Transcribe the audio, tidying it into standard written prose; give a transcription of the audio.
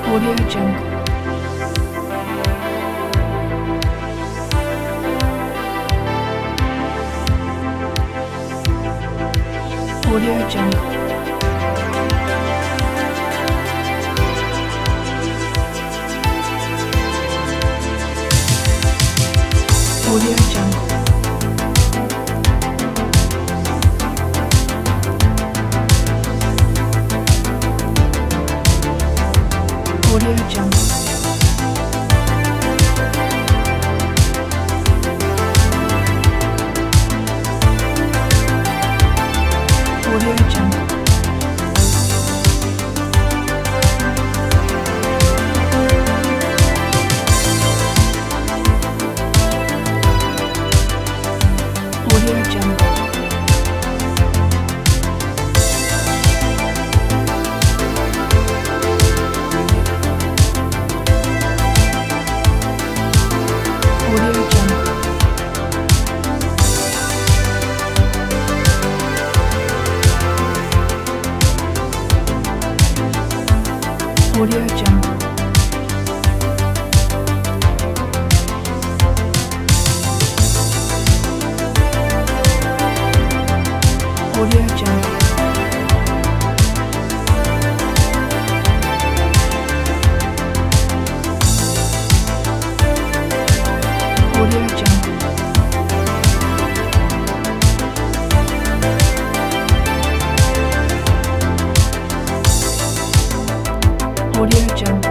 Audio Jungle. Audio Jungle. Audio Jungle. Audio Jungle. Audio Jungle. Audio Jungle. Audio Jungle. Audio Jungle. Audio Jungle. Audio Jungle. Audio Jungle.